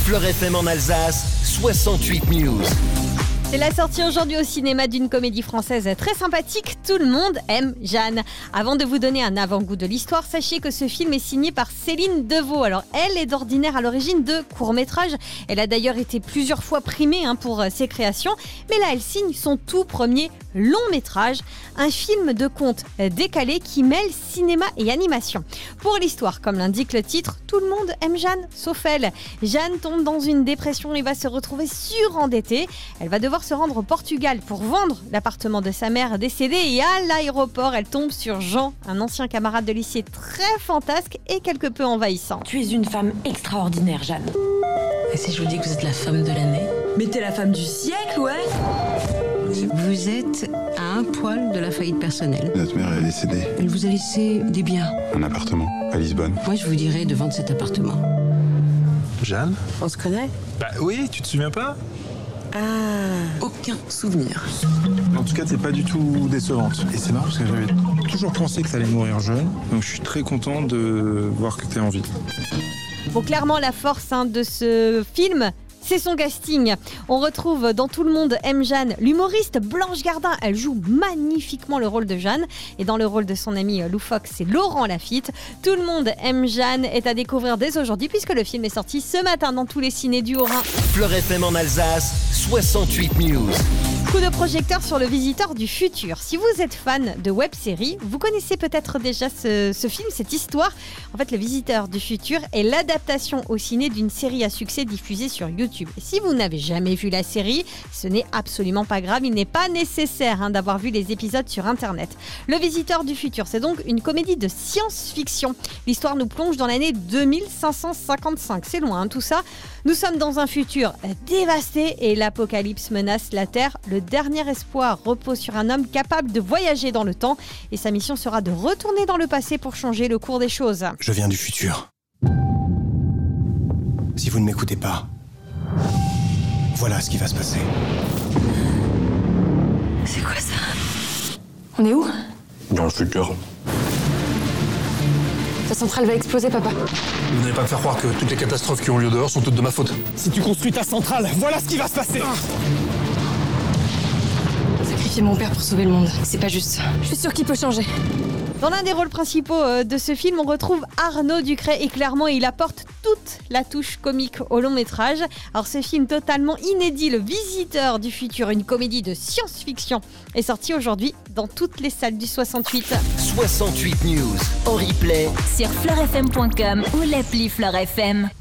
Fleur FM en Alsace, 68 News. C'est la sortie aujourd'hui au cinéma d'une comédie française très sympathique, Tout le monde aime Jeanne. Avant de vous donner un avant-goût de l'histoire, sachez que ce film est signé par Céline Devaux. Alors elle est d'ordinaire à l'origine de courts-métrages. Elle a d'ailleurs été plusieurs fois primée pour ses créations. Mais là, elle signe son tout premier long-métrage, un film de conte décalé qui mêle cinéma et animation. Pour l'histoire, comme l'indique le titre, tout le monde aime Jeanne, sauf elle. Jeanne tombe dans une dépression et va se retrouver surendettée. Elle va devoir se rendre au Portugal pour vendre l'appartement de sa mère décédée et à l'aéroport, elle tombe sur Jean, un ancien camarade de lycée très fantasque et quelque peu envahissant. Tu es une femme extraordinaire, Jeanne. Et si je vous dis que vous êtes la femme de l'année? Mais t'es la femme du siècle, ouais. Vous êtes à un poil de la faillite personnelle. Notre mère est décédée. Elle vous a laissé des biens. Un appartement à Lisbonne. Moi, je vous dirais de vendre cet appartement. Jeanne? On se connaît? Bah oui, tu te souviens pas? Aucun souvenir. En tout cas, t'es pas du tout décevante. Et c'est marrant parce que j'avais toujours pensé que t'allais mourir jeune. Donc je suis très content de voir que t'es en vie. Bon, clairement, la force de ce film, c'est son casting. On retrouve dans Tout le monde aime Jeanne l'humoriste Blanche Gardin. Elle joue magnifiquement le rôle de Jeanne. Et dans le rôle de son ami loufoque, c'est Laurent Lafitte. Tout le monde aime Jeanne est à découvrir dès aujourd'hui puisque le film est sorti ce matin dans tous les ciné du Haut-Rhin. Fleur FM en Alsace, 68 News. Coup de projecteur sur Le Visiteur du Futur. Si vous êtes fan de web-séries, vous connaissez peut-être déjà ce film, cette histoire. En fait, Le Visiteur du Futur est l'adaptation au ciné d'une série à succès diffusée sur YouTube. Et si vous n'avez jamais vu la série, ce n'est absolument pas grave. Il n'est pas nécessaire d'avoir vu les épisodes sur Internet. Le Visiteur du Futur, c'est donc une comédie de science-fiction. L'histoire nous plonge dans l'année 2555. C'est loin, tout ça. Nous sommes dans un futur dévasté et l'apocalypse menace la Terre. Le dernier espoir repose sur un homme capable de voyager dans le temps et sa mission sera de retourner dans le passé pour changer le cours des choses. Je viens du futur. Si vous ne m'écoutez pas, voilà ce qui va se passer. C'est quoi ça? On est où? Dans le futur. Ta centrale va exploser, papa. Vous n'allez pas me faire croire que toutes les catastrophes qui ont lieu dehors sont toutes de ma faute. Si tu construis ta centrale, voilà ce qui va se passer. Sacrifier mon père pour sauver le monde, c'est pas juste. Je suis sûre qu'il peut changer. Dans l'un des rôles principaux de ce film, on retrouve Arnaud Ducret et clairement, il apporte toute la touche comique au long métrage. Alors ce film totalement inédit, Le Visiteur du Futur, une comédie de science-fiction, est sorti aujourd'hui dans toutes les salles du 68. 68 News en replay sur fleurfm.com ou l'appli Fleur FM.